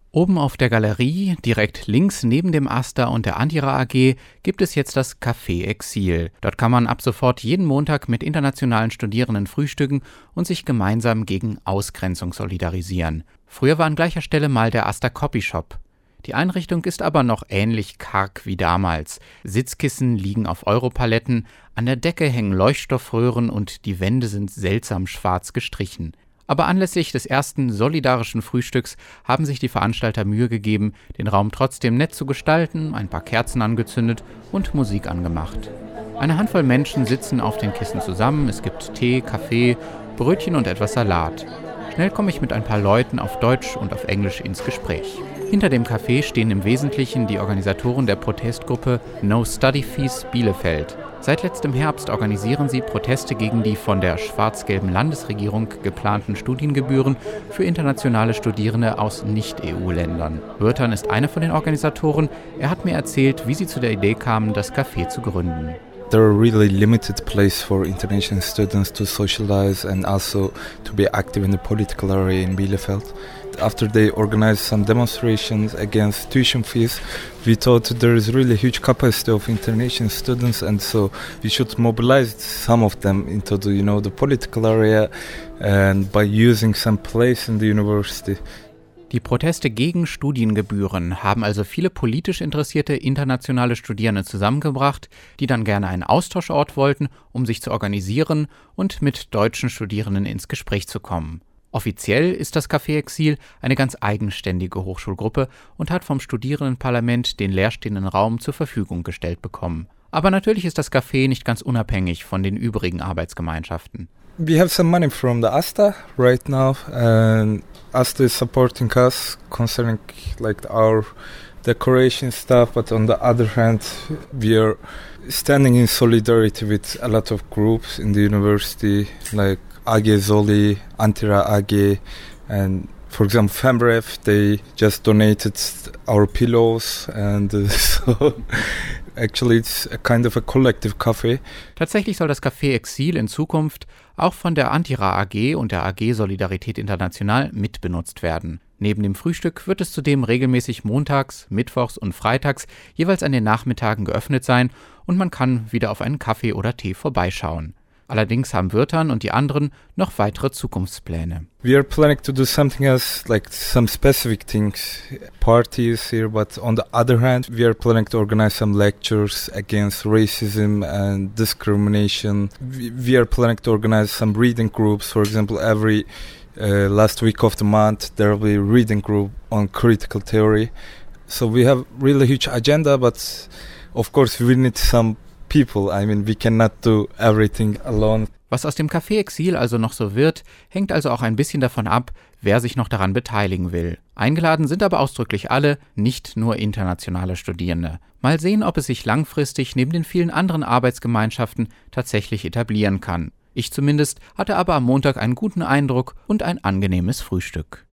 Oben auf der Galerie, direkt links neben dem Aster und der Antira AG, gibt es jetzt das Café Exil. Dort kann man ab sofort jeden Montag mit internationalen Studierenden frühstücken und sich gemeinsam gegen Ausgrenzung solidarisieren. Früher war an gleicher Stelle mal der Aster Copyshop. Die Einrichtung ist aber noch ähnlich karg wie damals. Sitzkissen liegen auf Europaletten, an der Decke hängen Leuchtstoffröhren und die Wände sind seltsam schwarz gestrichen. Aber anlässlich des ersten solidarischen Frühstücks haben sich die Veranstalter Mühe gegeben, den Raum trotzdem nett zu gestalten, ein paar Kerzen angezündet und Musik angemacht. Eine Handvoll Menschen sitzen auf den Kissen zusammen, es gibt Tee, Kaffee, Brötchen und etwas Salat. Schnell komme ich mit ein paar Leuten auf Deutsch und auf Englisch ins Gespräch. Hinter dem Café stehen im Wesentlichen die Organisatoren der Protestgruppe No Study Fees Bielefeld. Seit letztem Herbst organisieren sie Proteste gegen die von der schwarz-gelben Landesregierung geplanten Studiengebühren für internationale Studierende aus Nicht-EU-Ländern. Wirtan ist einer von den Organisatoren. Er hat mir erzählt, wie sie zu der Idee kamen, das Café zu gründen. There are really limited place for international students to socialize and also to be active in the political area in Bielefeld. After they organized some demonstrations against tuition fees, we thought there is really huge capacity of international students, and so we should mobilize some of them into the political area, and by using some place in the university. Die Proteste gegen Studiengebühren haben also viele politisch interessierte internationale Studierende zusammengebracht, die dann gerne einen Austauschort wollten, um sich zu organisieren und mit deutschen Studierenden ins Gespräch zu kommen. Offiziell ist das Café Exil eine ganz eigenständige Hochschulgruppe und hat vom Studierendenparlament den leerstehenden Raum zur Verfügung gestellt bekommen. Aber natürlich ist das Café nicht ganz unabhängig von den übrigen Arbeitsgemeinschaften. We have some money from the ASTA right now, and ASTA is supporting us concerning our decoration stuff, but on the other hand, we are standing in solidarity with a lot of groups in the university, like AG Zoli, Antira AG, and for example, FEMREF, they just donated our pillows, and so actually it's a kind of a collective cafe. Tatsächlich soll das Café Exil in Zukunft auch von der Antira AG und der AG Solidarität International mitbenutzt werden. Neben dem Frühstück wird es zudem regelmäßig montags, mittwochs und freitags jeweils an den Nachmittagen geöffnet sein und man kann wieder auf einen Kaffee oder Tee vorbeischauen. Allerdings haben Wirtan und die anderen noch weitere Zukunftspläne. We are planning to do something else, like some specific things, parties here, but on the other hand, we are planning to organize some lectures against racism and discrimination. We are planning to organize some reading groups. For example, every last week of the month, there will be a reading group on critical theory. So we have really huge agenda, but of course we need some people. I mean, we cannot do everything alone. Was aus dem Café Exil also noch so wird, hängt also auch ein bisschen davon ab, wer sich noch daran beteiligen will. Eingeladen sind aber ausdrücklich alle, nicht nur internationale Studierende. Mal sehen, ob es sich langfristig neben den vielen anderen Arbeitsgemeinschaften tatsächlich etablieren kann. Ich zumindest hatte aber am Montag einen guten Eindruck und ein angenehmes Frühstück.